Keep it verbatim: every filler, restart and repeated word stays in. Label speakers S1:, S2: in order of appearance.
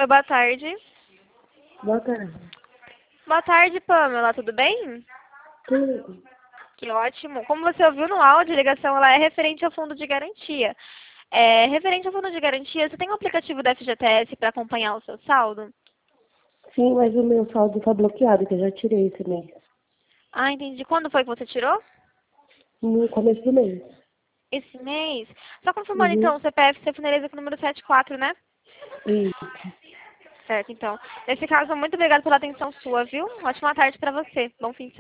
S1: Oi, boa tarde.
S2: Boa tarde.
S1: Boa tarde, Pamela. Tudo bem?
S2: Tudo.
S1: Que ótimo. Como você ouviu no áudio, a ligação ela é referente ao fundo de garantia. É, referente ao fundo de garantia, você tem um aplicativo da F G T S para acompanhar o seu saldo?
S2: Sim, mas o meu saldo tá bloqueado, que eu já tirei esse mês.
S1: Ah, entendi. Quando foi que você tirou?
S2: No começo do mês.
S1: Esse mês? Só confirmando
S2: Uhum.
S1: então, o C P F você finaliza com o número setenta e quatro, né?
S2: Isso.
S1: Certo, então. Nesse caso, muito obrigada pela atenção sua, viu? Ótima tarde para você. Bom fim de semana.